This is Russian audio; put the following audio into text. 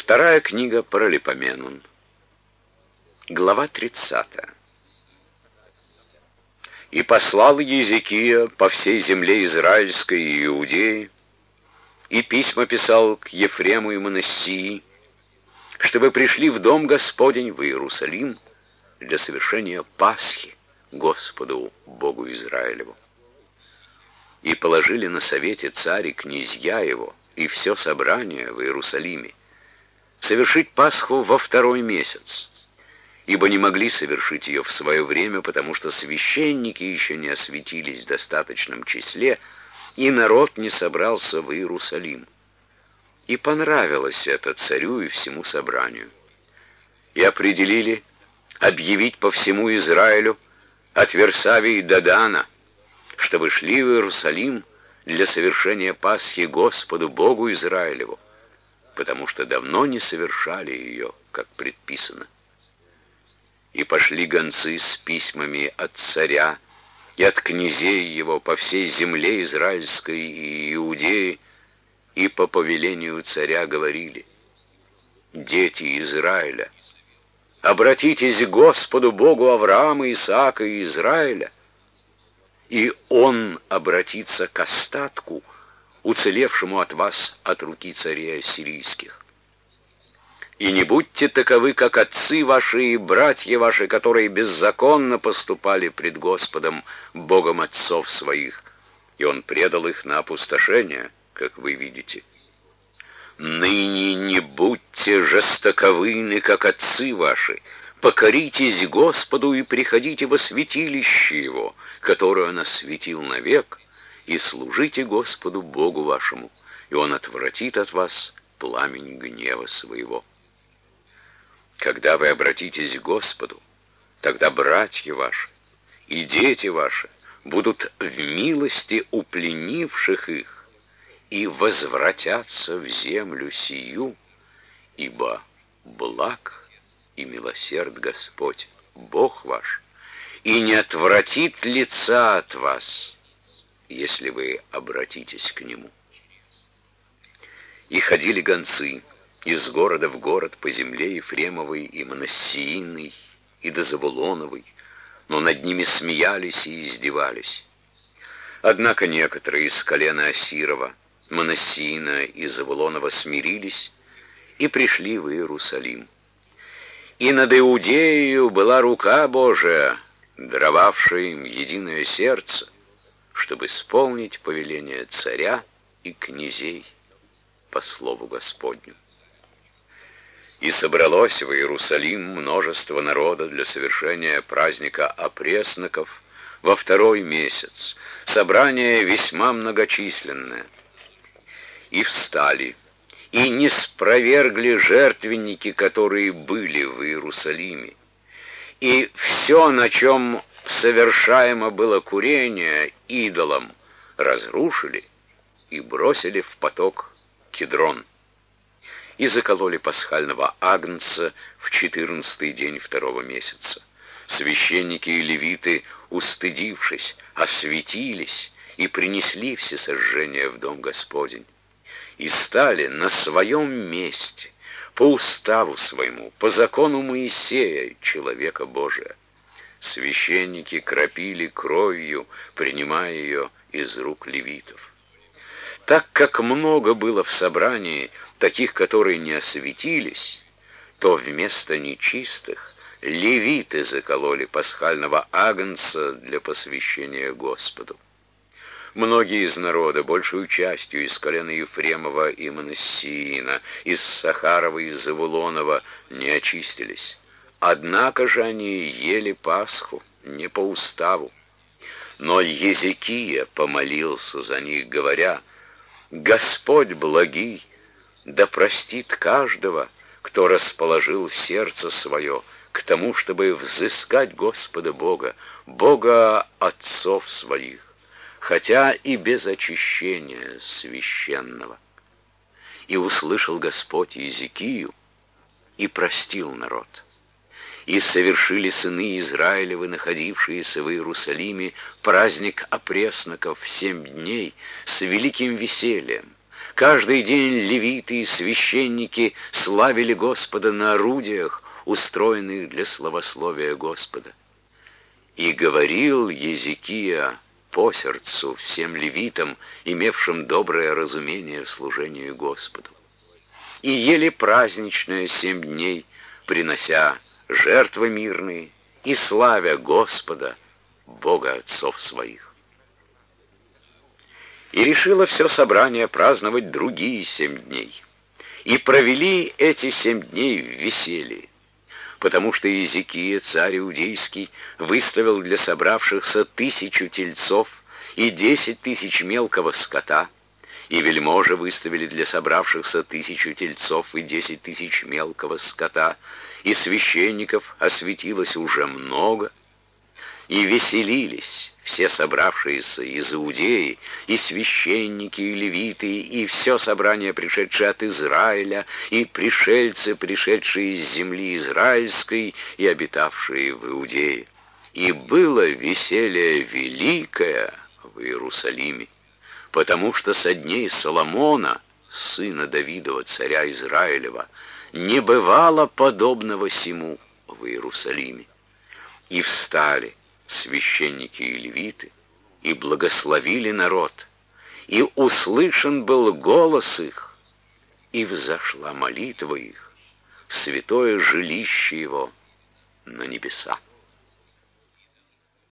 Вторая книга Паралипоменон. Глава 30. «И послал Езекия по всей земле израильской и Иудеи, и письма писал к Ефрему и Манассии, чтобы пришли в дом Господень в Иерусалим для совершения Пасхи Господу Богу Израилеву. И положили на совете царь и князья его и все собрание в Иерусалиме совершить Пасху во 2-й месяц, ибо не могли совершить ее в свое время, потому что священники еще не осветились в достаточном числе, и народ не собрался в Иерусалим. И понравилось это царю и всему собранию. И определили объявить по всему Израилю от Версавии до Дана, чтобы шли в Иерусалим для совершения Пасхи Господу Богу Израилеву, потому что давно не совершали ее, как предписано. И пошли гонцы с письмами от царя и от князей его по всей земле израильской и Иудеи, и по повелению царя говорили: «Дети Израиля, обратитесь к Господу Богу Авраама, Исаака и Израиля, и Он обратится к остатку, уцелевшему от вас от руки царей ассирийских. И не будьте таковы, как отцы ваши и братья ваши, которые беззаконно поступали пред Господом, Богом отцов своих, и Он предал их на опустошение, как вы видите. Ныне не будьте жестоковыны, как отцы ваши, покоритесь Господу и приходите во святилище Его, которое Он осветил навек, и служите Господу Богу вашему, и Он отвратит от вас пламень гнева своего. Когда вы обратитесь к Господу, тогда братья ваши и дети ваши будут в милости у пленивших их и возвратятся в землю сию, ибо благ и милосерд Господь, Бог ваш, и не отвратит лица от вас, если вы обратитесь к Нему». И ходили гонцы из города в город по земле Ефремовой и Манассииной и до Завулоновой, но над ними смеялись и издевались. Однако некоторые из колена Асирова, Манассиина и Завулонова смирились и пришли в Иерусалим. И над Иудеей была рука Божия, даровавшая им единое сердце, чтобы исполнить повеление царя и князей по слову Господню. И собралось в Иерусалим множество народа для совершения праздника опресноков во 2-й месяц, собрание весьма многочисленное. И встали, и не спровергли жертвенники, которые были в Иерусалиме, и все, на чем совершаемо было курение идолам, разрушили и бросили в поток Кидрон. И закололи пасхального агнца в 14-й день 2-го месяца. Священники и левиты, устыдившись, осветились и принесли всесожжение в дом Господень. И стали на своем месте, по уставу своему, по закону Моисея, человека Божия. Священники кропили кровью, принимая ее из рук левитов. Так как много было в собрании таких, которые не осветились, то вместо нечистых левиты закололи пасхального агнца для посвящения Господу. Многие из народа, большую частью из колена Ефремова и Манассиина, из Сахарова и Завулонова, не очистились. Однако же они ели Пасху не по уставу. Но Езекия помолился за них, говоря: «Господь благий, да простит каждого, кто расположил сердце свое к тому, чтобы взыскать Господа Бога, Бога отцов своих, хотя и без очищения священного». И услышал Господь Езекию и простил народ. И совершили сыны Израилевы, находившиеся в Иерусалиме, праздник опресноков 7 дней с великим весельем, Каждый день левиты и священники славили Господа на орудиях, устроенных для славословия Господа. И говорил Езекия по сердцу всем левитам, имевшим доброе разумение в служении Господу. И ели праздничное 7 дней, принося жертвы мирные и славя Господа, Бога отцов своих. И решило все собрание праздновать другие 7 дней. И провели эти 7 дней в веселье, потому что Иезекия, царь иудейский, выставил для собравшихся 1000 тельцов и 10 000 мелкого скота, и вельможи выставили для собравшихся 1000 тельцов и 10 000 мелкого скота, и священников осветилось уже много, и веселились все собравшиеся из Иудеи, и священники, и левиты, и все собрание, пришедшее от Израиля, и пришельцы, пришедшие из земли израильской, и обитавшие в Иудее. И было веселье великое в Иерусалиме, потому что со дней Соломона, сына Давидова, царя Израилева, не бывало подобного сему в Иерусалиме. И встали священники и левиты, и благословили народ, и услышан был голос их, и взошла молитва их в святое жилище его на небеса.